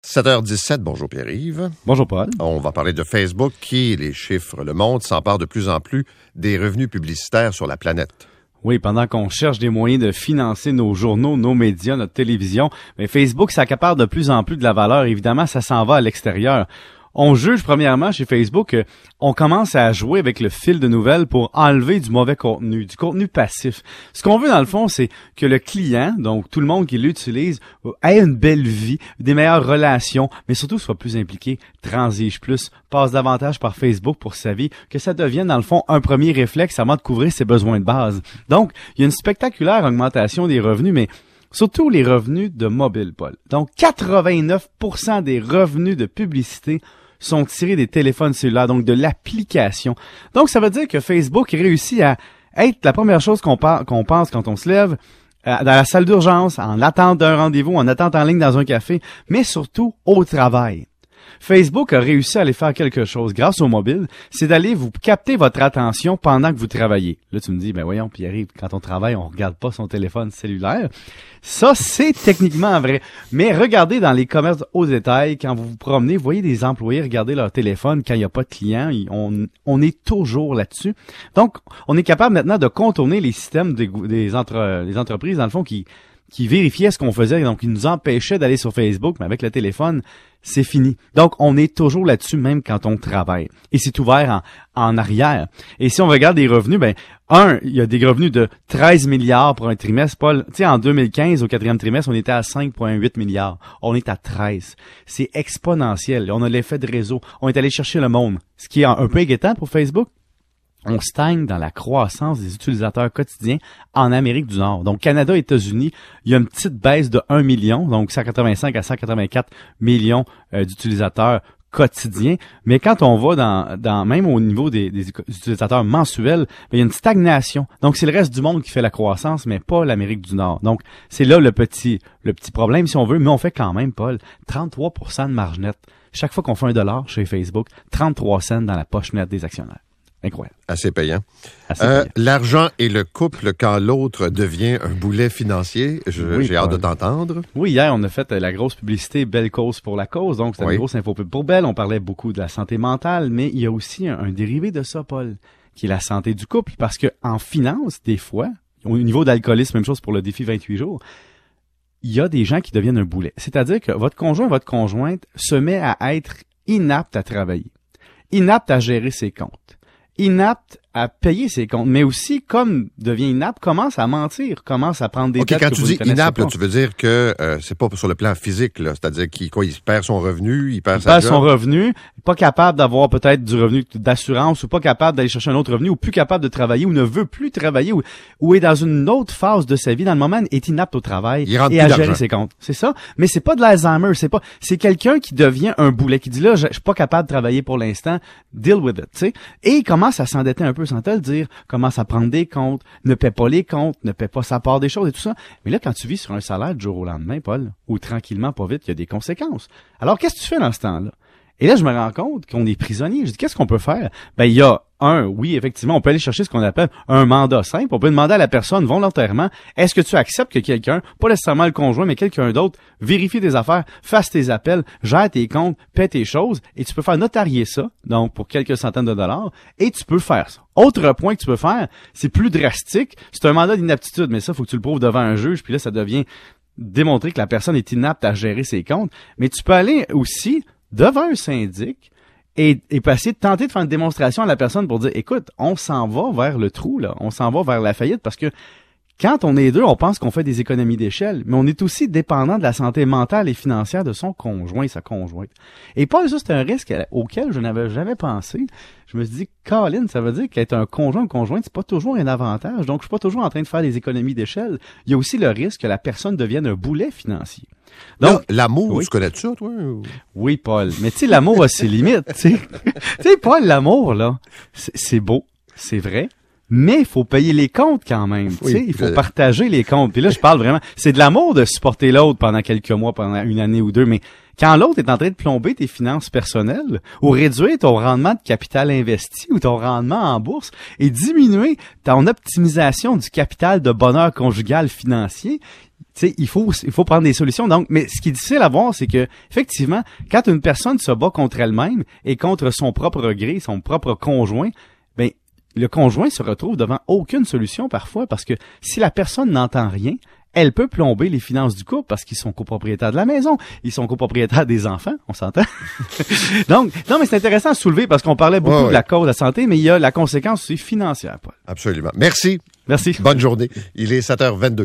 7h17, bonjour Pierre-Yves. Bonjour Paul. On va parler de Facebook qui, les chiffres le montrent, s'empare de plus en plus des revenus publicitaires sur la planète. Oui, pendant qu'on cherche des moyens de financer nos journaux, nos médias, notre télévision, mais Facebook s'accapare de plus en plus de la valeur. Évidemment, ça s'en va à l'extérieur. On juge premièrement chez Facebook qu'on commence à jouer avec le fil de nouvelles pour enlever du mauvais contenu, du contenu passif. Ce qu'on veut dans le fond, c'est que le client, donc tout le monde qui l'utilise, ait une belle vie, des meilleures relations, mais surtout soit plus impliqué, transige plus, passe davantage par Facebook pour sa vie, que ça devienne dans le fond un premier réflexe avant de couvrir ses besoins de base. Donc, il y a une spectaculaire augmentation des revenus, mais surtout les revenus de mobile, Paul. Donc, 89% des revenus de publicité sont tirés des téléphones cellulaires, donc de l'application. Donc, ça veut dire que Facebook réussit à être la première chose qu'on pense quand on se lève, dans la salle d'urgence, en attente d'un rendez-vous, en attente en ligne dans un café, mais surtout au travail. Facebook a réussi à aller faire quelque chose grâce au mobile, c'est d'aller vous capter votre attention pendant que vous travaillez. Là, tu me dis, ben voyons, Pierre-Yves, quand on travaille, on regarde pas son téléphone cellulaire. Ça, c'est techniquement vrai. Mais regardez dans les commerces au détail, quand vous vous promenez, vous voyez des employés regarder leur téléphone quand il n'y a pas de clients. On est toujours là-dessus. Donc, on est capable maintenant de contourner les systèmes des entreprises, dans le fond, qui vérifiaient ce qu'on faisait, donc qui nous empêchaient d'aller sur Facebook, mais avec le téléphone, c'est fini. Donc, on est toujours là-dessus, même quand on travaille. Et c'est ouvert en arrière. Et si on regarde les revenus, il y a des revenus de 13 milliards pour un trimestre. Paul, tu sais, en 2015, au 4e trimestre, on était à 5,8 milliards. On est à 13. C'est exponentiel. On a l'effet de réseau. On est allé chercher le monde. Ce qui est un peu inquiétant pour Facebook. On stagne dans la croissance des utilisateurs quotidiens en Amérique du Nord. Donc, Canada, États-Unis, il y a une petite baisse de 1 million, donc 185 à 184 millions d'utilisateurs quotidiens. Mais quand on va dans même au niveau des utilisateurs mensuels, il y a une stagnation. Donc, c'est le reste du monde qui fait la croissance, mais pas l'Amérique du Nord. Donc, c'est là le petit problème, si on veut, mais on fait quand même, Paul, 33% de marge nette. Chaque fois qu'on fait $1 chez Facebook, 33 cents dans la poche nette des actionnaires. Incroyable. Assez payant. L'argent et le couple quand l'autre devient un boulet financier. J'ai hâte de t'entendre. Oui, hier, on a fait la grosse publicité Belle cause pour la cause. Donc, c'était une grosse info pour Belle. On parlait beaucoup de la santé mentale, mais il y a aussi un dérivé de ça, Paul, qui est la santé du couple. Parce que en finance, des fois, au niveau d'alcoolisme, même chose pour le défi 28 jours, il y a des gens qui deviennent un boulet. C'est-à-dire que votre conjoint, votre conjointe se met à être inapte à travailler, inapte à gérer ses comptes, inapte à payer ses comptes, mais aussi, comme devient inapte, commence à mentir, commence à prendre des dettes. Quand tu dis inapte, là, tu veux dire que c'est pas sur le plan physique, là, c'est-à-dire qu'il perd son revenu, il perd son revenu, pas capable d'avoir peut-être du revenu d'assurance, ou pas capable d'aller chercher un autre revenu, ou plus capable de travailler, ou ne veut plus travailler, ou est dans une autre phase de sa vie, dans le moment, est inapte au travail et à gérer ses comptes. C'est ça, mais c'est pas de l'Alzheimer, c'est quelqu'un qui devient un boulet, qui dit là, je suis pas capable de travailler pour l'instant, deal with it, tu sais, et il commence à s'endetter un peu sans te le dire, commence à prendre des comptes, ne paie pas les comptes, ne paie pas sa part des choses et tout ça. Mais là, quand tu vis sur un salaire du jour au lendemain, Paul, ou tranquillement, pas vite, il y a des conséquences. Alors, qu'est-ce que tu fais dans ce temps-là? Et là, je me rends compte qu'on est prisonnier. Je dis, qu'est-ce qu'on peut faire? Il y a oui, effectivement, on peut aller chercher ce qu'on appelle un mandat simple. On peut demander à la personne volontairement, est-ce que tu acceptes que quelqu'un, pas nécessairement le conjoint, mais quelqu'un d'autre, vérifie tes affaires, fasse tes appels, gère tes comptes, paie tes choses, et tu peux faire notarier ça, donc pour quelques centaines de dollars, et tu peux faire ça. Autre point que tu peux faire, c'est plus drastique, c'est un mandat d'inaptitude, mais ça, faut que tu le prouves devant un juge, puis là, ça devient démontrer que la personne est inapte à gérer ses comptes. Mais tu peux aller aussi devant un syndic, et essayer de tenter de faire une démonstration à la personne pour dire, écoute, on s'en va vers le trou, là. On s'en va vers la faillite parce que quand on est deux, on pense qu'on fait des économies d'échelle, mais on est aussi dépendant de la santé mentale et financière de son conjoint et sa conjointe. Et pas ça, c'est un risque auquel je n'avais jamais pensé. Je me suis dit, Colin, ça veut dire qu'être un conjoint ou conjointe, c'est pas toujours un avantage. Donc, je suis pas toujours en train de faire des économies d'échelle. Il y a aussi le risque que la personne devienne un boulet financier. Donc, l'amour, tu connais ça, toi? Oui, Paul. Mais tu sais, l'amour a ses limites, tu sais, Paul, l'amour, là, c'est beau, c'est vrai. Mais il faut payer les comptes quand même, tu sais, il faut partager les comptes. Puis là, je parle vraiment, c'est de l'amour de supporter l'autre pendant quelques mois, pendant une année ou deux, mais quand l'autre est en train de plomber tes finances personnelles ou réduire ton rendement de capital investi ou ton rendement en bourse et diminuer ton optimisation du capital de bonheur conjugal financier, tu sais, il faut prendre des solutions. Donc, mais ce qui est difficile à voir, c'est que, effectivement, quand une personne se bat contre elle-même et contre son propre gré, son propre conjoint, ben, le conjoint se retrouve devant aucune solution parfois parce que si la personne n'entend rien, elle peut plomber les finances du couple parce qu'ils sont copropriétaires de la maison, ils sont copropriétaires des enfants, on s'entend. Donc, non, mais c'est intéressant à soulever parce qu'on parlait beaucoup de la cause de la santé, mais il y a la conséquence aussi financière, Paul. Absolument. Merci. Merci. Bonne journée. Il est 7h22.